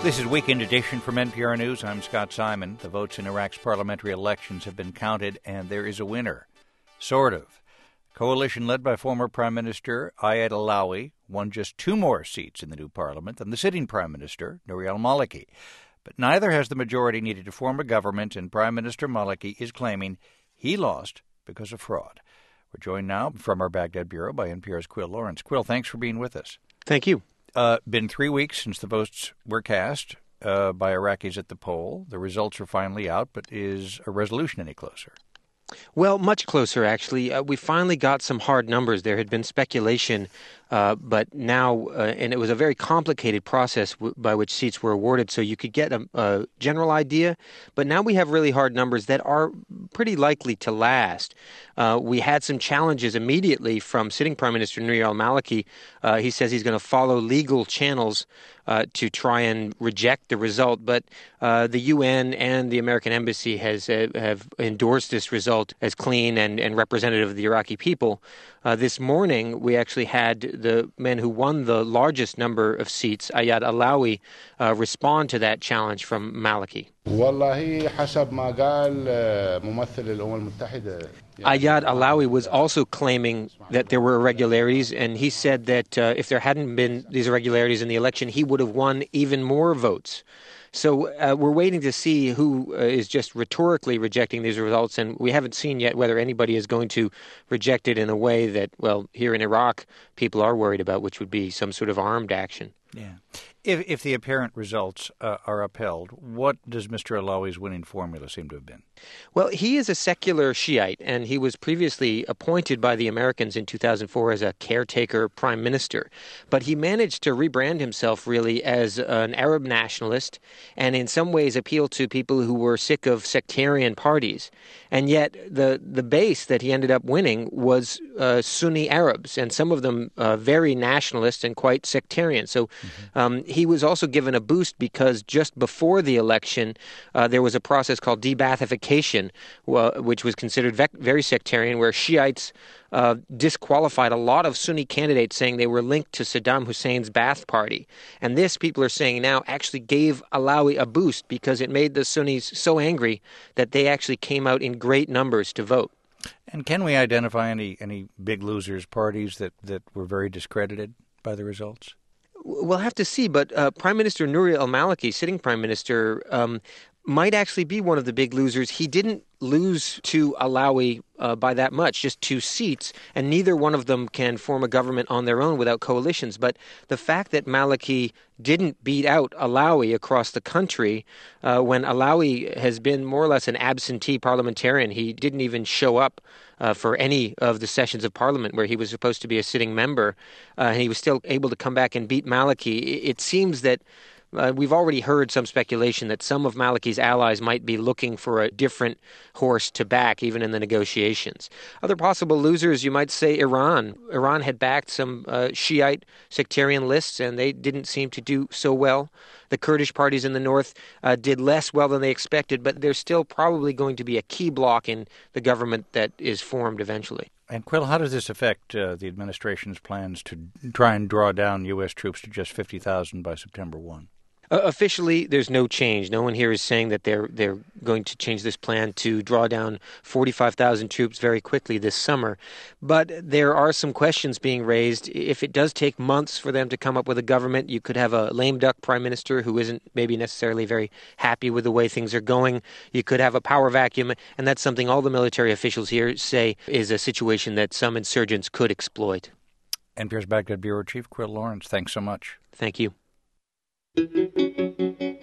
This is Weekend Edition from NPR News. I'm Scott Simon. The votes in Iraq's parliamentary elections have been counted, and there is a winner. Sort of. A coalition led by former Prime Minister Ayad Allawi won just 2 more seats in the new parliament than the sitting Prime Minister, Nouri al-Maliki. But neither has the majority needed to form a government, and Prime Minister Maliki is claiming he lost because of fraud. We're joined now from our Baghdad bureau by NPR's Quill Lawrence. Quill, thanks for being with us. Thank you. Been 3 weeks since the votes were cast by Iraqis at the poll. The results are finally out, but is a resolution any closer? Well, much closer, actually. We finally got some hard numbers. There had been speculation, but now, and it was a very complicated process by which seats were awarded, so you could get a general idea. But now we have really hard numbers that are pretty likely to last. We had some challenges immediately from sitting Prime Minister Nouri al-Maliki. He says he's going to follow legal channels to try and reject the result, but the UN and the American Embassy have endorsed this result as clean and representative of the Iraqi people. This morning, we actually had the man who won the largest number of seats, Ayad Allawi, respond to that challenge from Maliki. Ayad Allawi was also claiming that there were irregularities, and he said that if there hadn't been these irregularities in the election, he would have won even more votes. So we're waiting to see who is just rhetorically rejecting these results, and we haven't seen yet whether anybody is going to reject it in a way that, well, here in Iraq, people are worried about, which would be some sort of armed action. Yeah. If the apparent results are upheld, what does Mr. Allawi's winning formula seem to have been? Well, he is a secular Shiite, and he was previously appointed by the Americans in 2004 as a caretaker prime minister. But he managed to rebrand himself really as an Arab nationalist and in some ways appeal to people who were sick of sectarian parties. And yet the base that he ended up winning was Sunni Arabs, and some of them very nationalist and quite sectarian. So he was also given a boost because just before the election, there was a process called de-Baathification, which was considered very sectarian, where Shiites disqualified a lot of Sunni candidates, saying they were linked to Saddam Hussein's Ba'ath Party. And this, people are saying now, actually gave Allawi a boost because it made the Sunnis so angry that they actually came out in great numbers to vote. And can we identify any big losers, parties that were very discredited by the results? We'll have to see, but Prime Minister Nouri al-Maliki, sitting Prime Minister, might actually be one of the big losers. He didn't lose to Allawi by that much, just 2 seats, and neither one of them can form a government on their own without coalitions. But the fact that Maliki didn't beat out Allawi across the country, when Allawi has been more or less an absentee parliamentarian, he didn't even show up for any of the sessions of parliament where he was supposed to be a sitting member, and he was still able to come back and beat Maliki. It seems that we've already heard some speculation that some of Maliki's allies might be looking for a different horse to back, even in the negotiations. Other possible losers, you might say Iran. Iran had backed some Shiite sectarian lists, and they didn't seem to do so well. The Kurdish parties in the north did less well than they expected, but they're still probably going to be a key block in the government that is formed eventually. And Quill, how does this affect the administration's plans to try and draw down U.S. troops to just 50,000 by September 1? Officially, there's no change. No one here is saying that they're going to change this plan to draw down 45,000 troops very quickly this summer. But there are some questions being raised. If it does take months for them to come up with a government, you could have a lame duck prime minister who isn't maybe necessarily very happy with the way things are going. You could have a power vacuum, and that's something all the military officials here say is a situation that some insurgents could exploit. NPR's Baghdad Bureau Chief Quill Lawrence, thanks so much. Thank you.